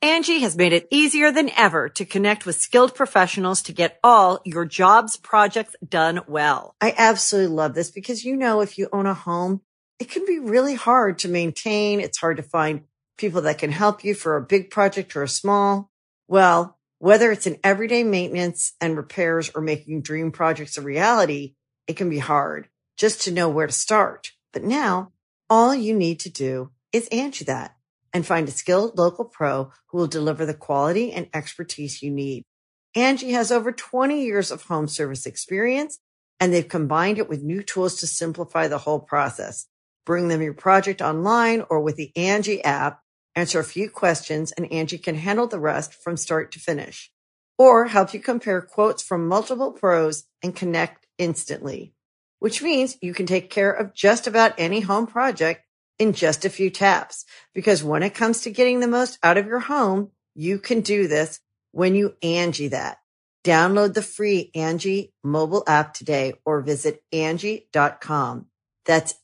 Angie has made it easier than ever to connect with skilled professionals to get all your jobs projects done well. I absolutely love this because, if you own a home, it can be really hard to maintain. It's hard to find people that can help you for a big project or a small. Well, whether it's in everyday maintenance and repairs or making dream projects a reality, it can be hard just to know where to start. But now all you need to do is Angie that and find a skilled local pro who will deliver the quality and expertise you need. Angie has over 20 years of home service experience, and they've combined it with new tools to simplify the whole process. Bring them your project online or with the Angie app, answer a few questions, and Angie can handle the rest from start to finish. Or help you compare quotes from multiple pros and connect instantly, which means you can take care of just about any home project in just a few taps. Because when it comes to getting the most out of your home, you can do this when you Angie that. Download the free Angie mobile app today or visit Angie.com. That's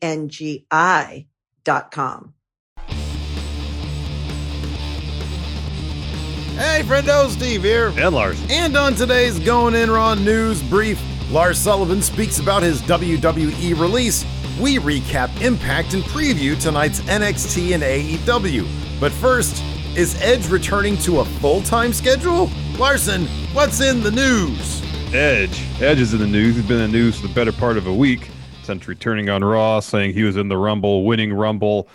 ANGI.com. Hey, friendo, Steve here. And Lars. And on today's Going In Raw news brief, Lars Sullivan speaks about his WWE release. We recap Impact and preview tonight's NXT and AEW. But first, is Edge returning to a full-time schedule? Larson, what's in the news? Edge is in the news. He's been in the news for the better part of a week since returning on Raw, saying he was in the Rumble, winning Rumble,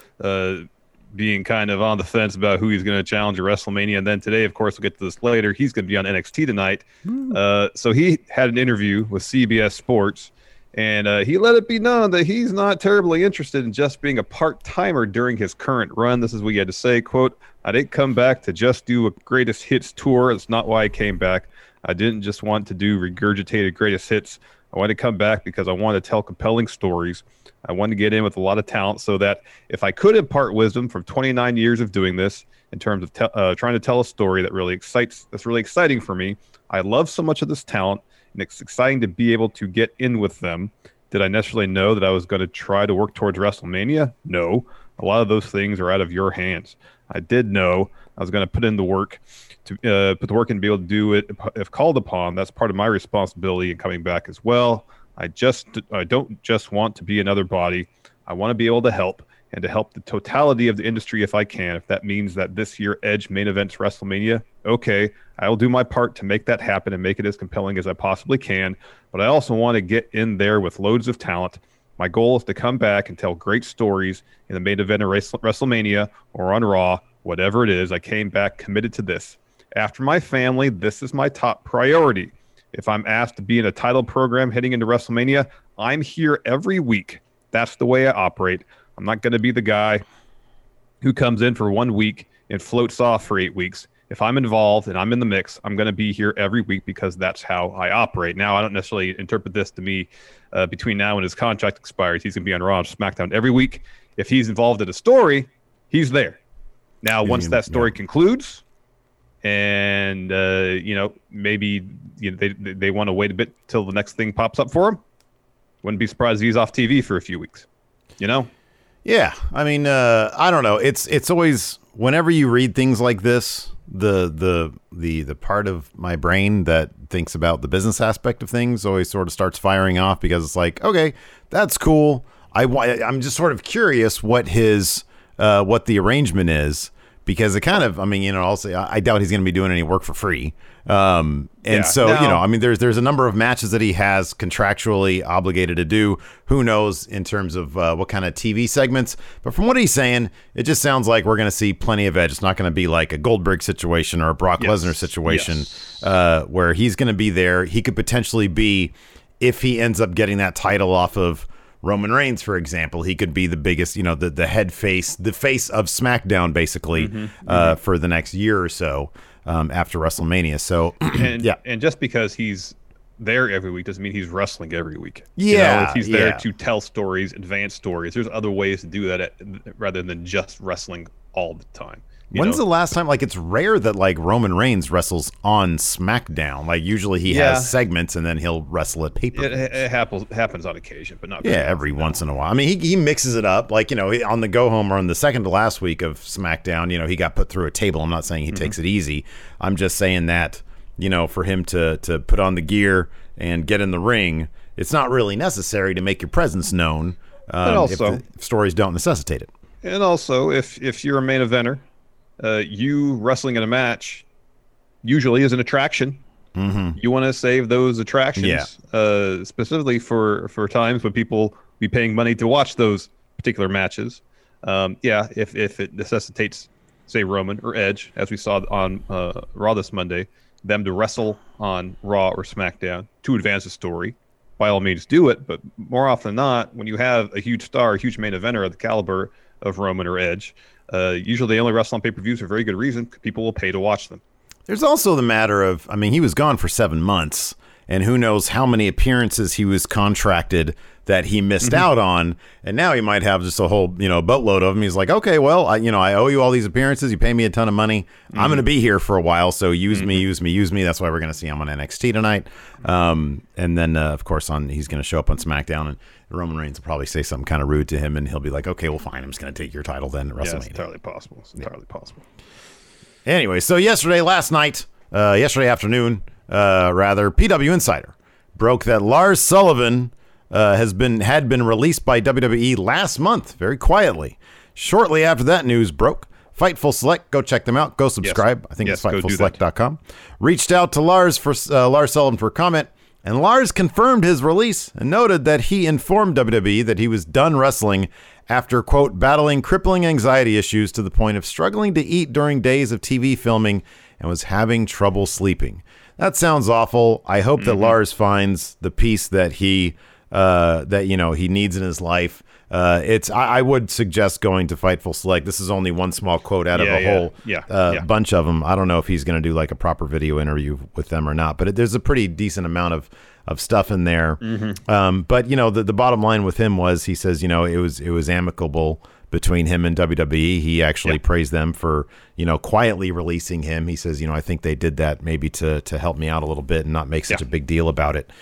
being kind of on the fence about who he's going to challenge at WrestleMania. And then today, of course, we'll get to this later, he's going to be on NXT tonight. So he had an interview with CBS Sports, and he let it be known that he's not terribly interested in just being a part-timer during his current run. This is what he had to say, quote, "I didn't come back to just do a greatest hits tour. That's not why I came back. I didn't just want to do regurgitated greatest hits. I wanted to come back because I wanted to tell compelling stories. I wanted to get in with a lot of talent so that if I could impart wisdom from 29 years of doing this in terms of trying to tell a story that's really exciting for me. I love so much of this talent, and it's exciting to be able to get in with them. Did I necessarily know that I was going to try to work towards WrestleMania? No. A lot of those things are out of your hands. I did know I was going to put in the work to put the work in and be able to do it if called upon. That's part of my responsibility in coming back as well. I don't just want to be another body. I want to be able to help and to help the totality of the industry if I can. If that means that this year Edge main events WrestleMania, okay, I will do my part to make that happen and make it as compelling as I possibly can. But I also want to get in there with loads of talent. My goal is to come back and tell great stories in the main event of WrestleMania or on Raw, whatever it is. I came back committed to this. After my family, this is my top priority. If I'm asked to be in a title program heading into WrestleMania, I'm here every week. That's the way I operate. I'm not going to be the guy who comes in for 1 week and floats off for 8 weeks. If I'm involved and I'm in the mix, I'm going to be here every week because that's how I operate. Now, I don't necessarily interpret this to me between now and his contract expires. He's going to be on Raw and SmackDown every week. If he's involved in a story, he's there. Now, once that story concludes, and maybe they want to wait a bit till the next thing pops up for him, wouldn't be surprised if he's off TV for a few weeks. Yeah, I mean, I don't know. It's always, whenever you read things like this, the part of my brain that thinks about the business aspect of things always sort of starts firing off, because it's like, okay, that's cool. I'm just sort of curious what the arrangement is, because it kind of, I'll say, I doubt he's going to be doing any work for free. There's a number of matches that he has contractually obligated to do. Who knows in terms of what kind of TV segments? But from what he's saying, it just sounds like we're going to see plenty of Edge. It's not going to be like a Goldberg situation or a Brock Lesnar situation where he's going to be there. He could potentially be, if he ends up getting that title off of Roman Reigns, for example, he could be the biggest, the head face, the face of SmackDown, basically, for the next year or so after WrestleMania. So, and just because he's there every week doesn't mean he's wrestling every week. If he's there to tell stories, advance stories. There's other ways to do that rather than just wrestling all the time. When's the last time? Like, it's rare that like Roman Reigns wrestles on SmackDown. Like, usually he has segments and then he'll wrestle at pay-per-view. It happens on occasion, but not. Every once in a while. I mean, he mixes it up. Like, on the go home or on the second to last week of SmackDown, he got put through a table. I'm not saying he takes it easy. I'm just saying that for him to put on the gear and get in the ring, it's not really necessary to make your presence known. If the stories don't necessitate it. And also, if you're a main eventer. You wrestling in a match usually is an attraction. Mm-hmm. You want to save those attractions, specifically for times when people be paying money to watch those particular matches. If it necessitates, say, Roman or Edge, as we saw on Raw this Monday, them to wrestle on Raw or SmackDown to advance the story, by all means do it. But more often than not, when you have a huge star, a huge main eventer of the caliber of Roman or Edge, usually they only wrestle on pay-per-views for a very good reason. People will pay to watch them. There's also the matter of, he was gone for 7 months, and who knows how many appearances he was contracted that he missed out on, and now he might have just a whole, boatload of them. He's like, okay, well, I owe you all these appearances. You pay me a ton of money. I'm going to be here for a while, so use me. That's why we're going to see him on NXT tonight. And then, of course, he's going to show up on SmackDown, and Roman Reigns will probably say something kind of rude to him, and he'll be like, okay, well, fine. I'm just going to take your title then at WrestleMania. It's entirely possible. Possible. Anyway, so yesterday afternoon, PW Insider broke that Lars Sullivan had been released by WWE last month, very quietly. Shortly after that news broke, Fightful Select, go check them out, go subscribe. Yes. I think it's FightfulSelect.com. Reached out to Lars Sullivan for comment, and Lars confirmed his release and noted that he informed WWE that he was done wrestling after, quote, battling crippling anxiety issues to the point of struggling to eat during days of TV filming and was having trouble sleeping. That sounds awful. I hope that Lars finds the peace that he needs in his life. I would suggest going to Fightful Select. This is only one small quote out of a whole bunch of them. I don't know if he's going to do like a proper video interview with them or not, but there's a pretty decent amount of stuff in there. But the bottom line with him was, he says, it was amicable between him and WWE. He actually praised them for, quietly releasing him. He says, I think they did that maybe to help me out a little bit and not make such a big deal about it.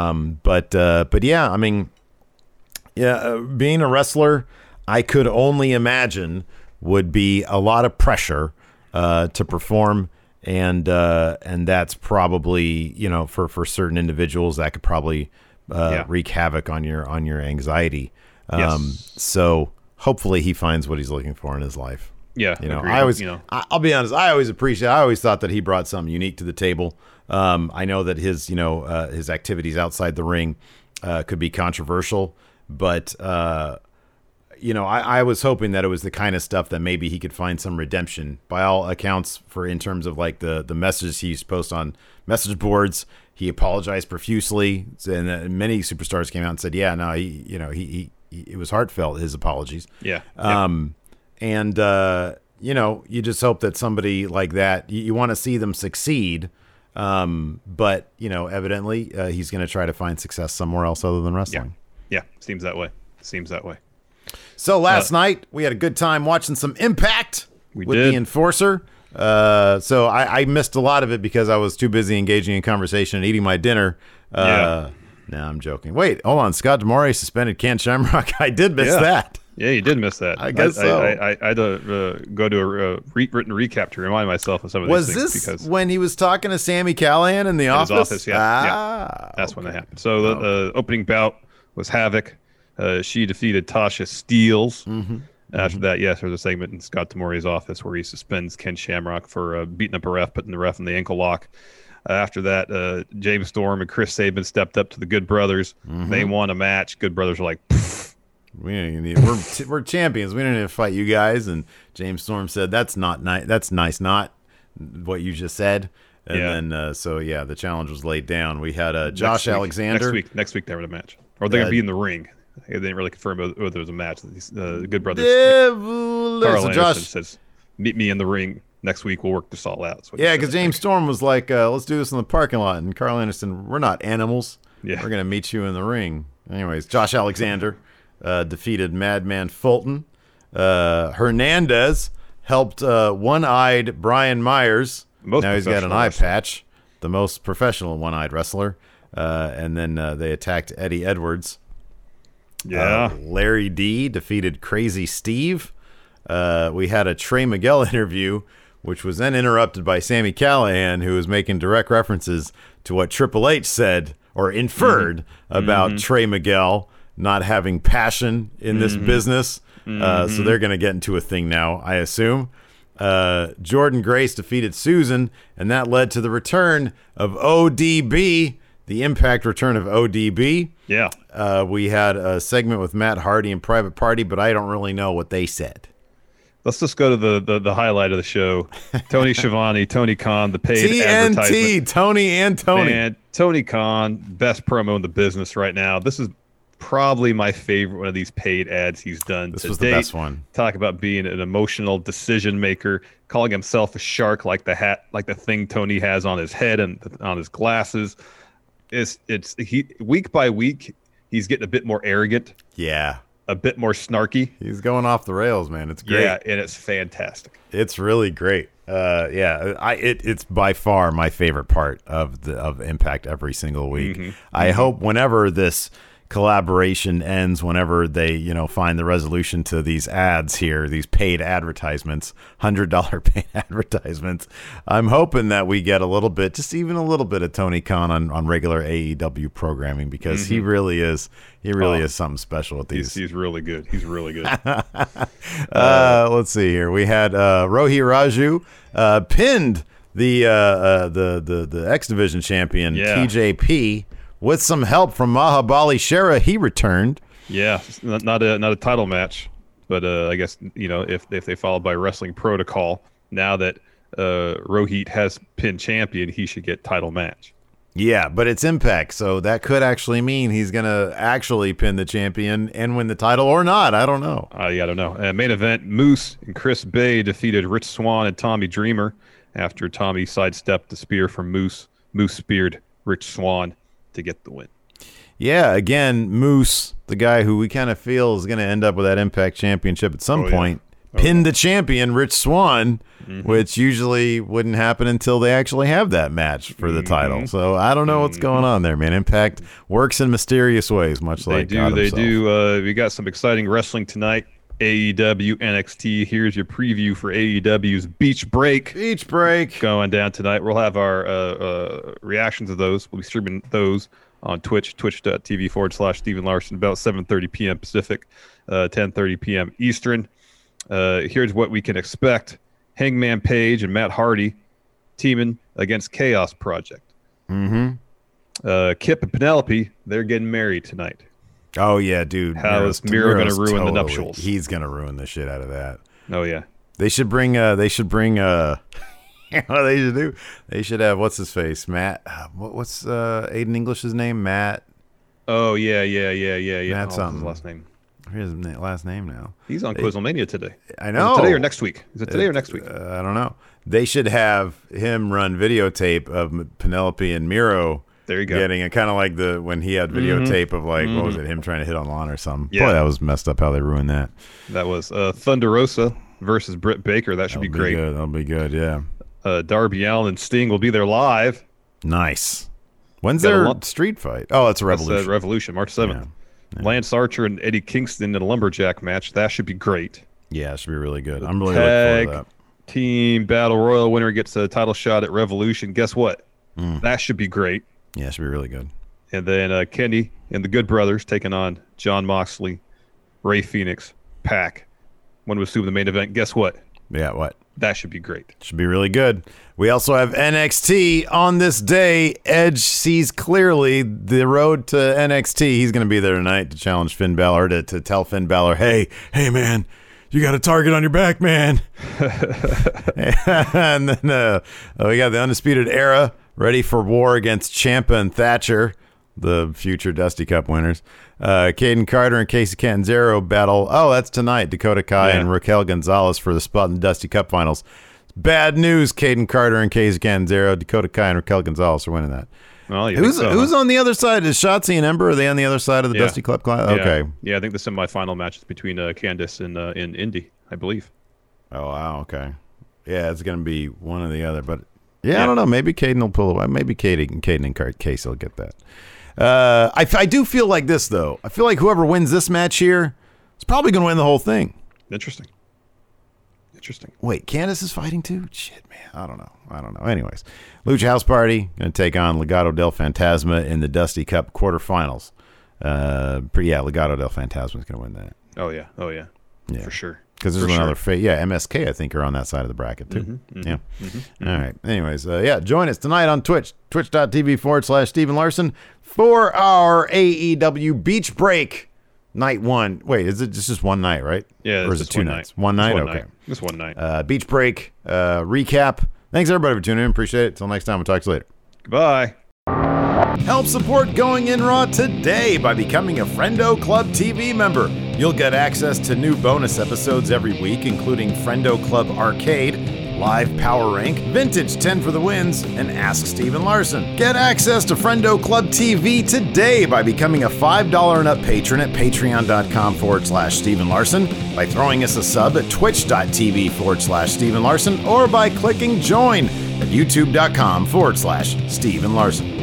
Being a wrestler, I could only imagine would be a lot of pressure to perform, and that's probably, for certain individuals that could probably wreak havoc on your anxiety. So hopefully he finds what he's looking for in his life. I'll be honest, I always thought that he brought something unique to the table. I know that his activities outside the ring could be controversial, but I was hoping that it was the kind of stuff that maybe he could find some redemption. By all accounts, in terms of like the messages he used to post on message boards, he apologized profusely, and many superstars came out and said, it was heartfelt, his apologies. You just hope that somebody like that, you want to see them succeed. But evidently he's going to try to find success somewhere else other than wrestling. Seems that way. So last night we had a good time watching some Impact with the Enforcer. So I missed a lot of it because I was too busy engaging in conversation and eating my dinner. No, I'm joking. Wait, hold on. Scott D'Amore suspended Ken Shamrock. I did miss that. Yeah, you did miss that. I guess so. I had to go to a written recap to remind myself of some of these things. Was this when he was talking to Sami Callihan in the office? In his office, That's when that happened. So the opening bout was Havoc. She defeated Tasha Steelz. After that, there's a segment in Scott D'Amore's office where he suspends Ken Shamrock for beating up a ref, putting the ref in the ankle lock. After that, James Storm and Chris Sabin stepped up to the Good Brothers. They won a match. Good Brothers were like, we're champions. We don't need to fight you guys. And James Storm said, that's not nice. That's nice, not what you just said. And then, the challenge was laid down. We had Josh Alexander. Next week they were in a match. Or they're going to be in the ring. They didn't really confirm whether there was a match. The Good Brothers. Carl Anderson says, meet me in the ring. Next week we'll work this all out. Because James Storm was like, let's do this in the parking lot. And Carl Anderson, we're not animals. We're going to meet you in the ring. Anyways, Josh Alexander defeated Madman Fulton. Hernandez helped one-eyed Brian Myers. Now he's got an eye patch, the most professional one-eyed wrestler. And then they attacked Eddie Edwards. Yeah. Larry D defeated Crazy Steve. We had a Trey Miguel interview, which was then interrupted by Sami Callihan, who was making direct references to what Triple H said or inferred about Trey Miguel not having passion in this business. So they're going to get into a thing now, I assume. Jordan Grace defeated Susan, and that led to the return of ODB, the Impact return of ODB. Yeah. We had a segment with Matt Hardy and Private Party, but I don't really know what they said. Let's just go to the highlight of the show. Tony Schiavone, Tony Khan, the paid advertisement. TNT, Tony and Tony. Man, Tony Khan, best promo in the business right now. This is probably my favorite one of these paid ads he's done. This was the best one. Talk about being an emotional decision maker, calling himself a shark like the hat, like the thing Tony has on his head and on his glasses. He week by week he's getting a bit more arrogant. Yeah. A bit more snarky. He's going off the rails, man. It's great. Yeah, and it's fantastic. It's really great. It's by far my favorite part of Impact every single week. I hope whenever this collaboration ends, whenever they find the resolution to these ads here, these paid advertisements, $100 paid advertisements, I'm hoping that we get a little bit, just even a little bit of Tony Khan on regular AEW programming, because he really is something special with these. He's really good. He's really good. Let's see here. We had Rohit Raju pinned the X Division champion TJP. With some help from Mahabali Shera, he returned. Yeah, not a title match, but I guess if they followed by Wrestling Protocol, now that Rohit has pinned champion, he should get title match. Yeah, but it's Impact, so that could actually mean he's gonna actually pin the champion and win the title, or not. I don't know. I don't know. Main event: Moose and Chris Bay defeated Rich Swann and Tommy Dreamer after Tommy sidestepped the spear from Moose. Moose speared Rich Swann to get the win. Yeah, again, Moose, the guy who we kind of feel is going to end up with that Impact Championship at some point, pinned the champion, Rich Swann, which usually wouldn't happen until they actually have that match for the title. So I don't know what's going on there, man. Impact works in mysterious ways, much like God himself. They do. We got some exciting wrestling tonight. AEW NXT. Here's your preview for AEW's Beach Break. Beach Break going down tonight. We'll have our reactions of those. We'll be streaming those on Twitch, twitch.tv/Steven Larson, about 7:30 p.m. Pacific, 10:30 p.m. Eastern. Here's what we can expect. Hangman Page and Matt Hardy teaming against Chaos Project. Kip and Penelope, they're getting married tonight. Oh, yeah, dude. How is Miro going to ruin the nuptials? He's going to ruin the shit out of that. Oh, yeah. They should bring, what they should do? They should have, what's his face? Matt, what's Aiden English's name? Matt. Oh, yeah. Matt something. His last name. Here's his last name now. He's on Quizlemania today. I know. Today or next week? Is it today or next week? I don't know. They should have him run videotape of Penelope and Miro. There you go. Getting it kind of like when he had videotape of what was it, him trying to hit on Lana or something. Yeah. Boy, that was messed up how they ruined that. That was Thunder Rosa versus Britt Baker. That should be great. That'll be good, yeah. Darby Allin and Sting will be there live. Nice. When's their street fight? Oh, it's a Revolution. That's Revolution, March 7th. Yeah. Lance Archer and Eddie Kingston in a lumberjack match. That should be great. Yeah, it should be really good. I'm really looking forward to that. Team Battle Royal winner gets a title shot at Revolution. Guess what? That should be great. Yeah, it should be really good. And then Kenny and the Good Brothers taking on Jon Moxley, Ray Phoenix, Pac. One would assume the main event. Guess what? Yeah, what? That should be great. Should be really good. We also have NXT on this day. Edge sees clearly the road to NXT. He's going to be there tonight to challenge Finn Balor, to tell Finn Balor, hey, man, you got a target on your back, man. And then we got the Undisputed Era ready for war against Ciampa and Thatcher, the future Dusty Cup winners. Caden Carter and Casey Catanzaro battle. Oh, that's tonight. Dakota Kai and Raquel Gonzalez for the spot in the Dusty Cup finals. Bad news, Caden Carter and Casey Catanzaro. Dakota Kai and Raquel Gonzalez are winning that. Well, who's on the other side? Is Shotzi and Ember? Are they on the other side of the Dusty Cup class? Okay. Yeah, I think the semifinal match is between Candice and Indy, I believe. Oh, wow. Okay. Yeah, it's going to be one or the other. But, yeah, I don't know. Maybe Caden will pull away. Maybe Caden and Case will get that. I do feel like this, though. I feel like whoever wins this match here is probably going to win the whole thing. Interesting. Wait, Candice is fighting too? Shit, man. I don't know. Anyways, Lucha House Party going to take on Legado del Fantasma in the Dusty Cup quarterfinals. Legado del Fantasma is going to win that. Oh, yeah. For sure. Because there's another MSK, I think, are on that side of the bracket, too. All right. Anyways, join us tonight on Twitch, twitch.tv/Steven Larson for our AEW Beach Break Night 1. Wait, is it just one night, right? Yeah. Or is it 2 nights? One night? Okay. Just one night. Beach Break recap. Thanks, everybody, for tuning in. Appreciate it. Until next time, we'll talk to you later. Goodbye. Help support Going In Raw today by becoming a Friendo Club TV member. You'll get access to new bonus episodes every week, including Friendo Club Arcade, Live Power Rank, Vintage 10 for the Wins, and Ask Steven Larson. Get access to Friendo Club TV today by becoming a $5 and up patron at patreon.com/Steven Larson, by throwing us a sub at twitch.tv/Steven Larson, or by clicking join at youtube.com/Steven Larson.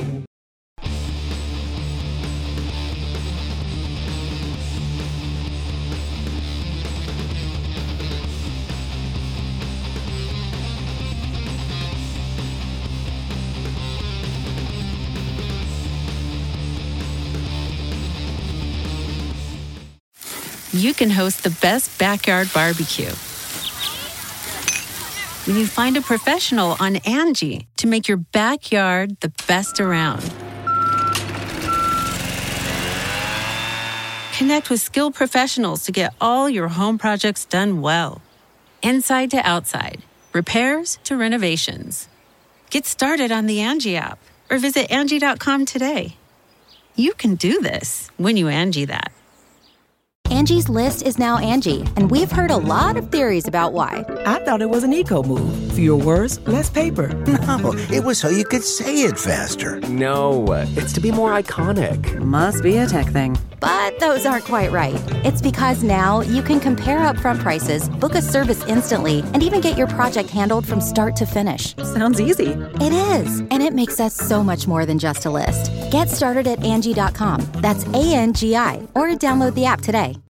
You can host the best backyard barbecue when you find a professional on Angie to make your backyard the best around. Connect with skilled professionals to get all your home projects done well. Inside to outside, repairs to renovations. Get started on the Angie app or visit Angie.com today. You can do this when you Angie that. Angie's List is now Angie, and we've heard a lot of theories about why. I thought it was an eco move. Fewer words, less paper. No, it was so you could say it faster. No, it's to be more iconic. Must be a tech thing. But those aren't quite right. It's because now you can compare upfront prices, book a service instantly, and even get your project handled from start to finish. Sounds easy. It is, and it makes us so much more than just a list. Get started at Angie.com. That's ANGI, or download the app today.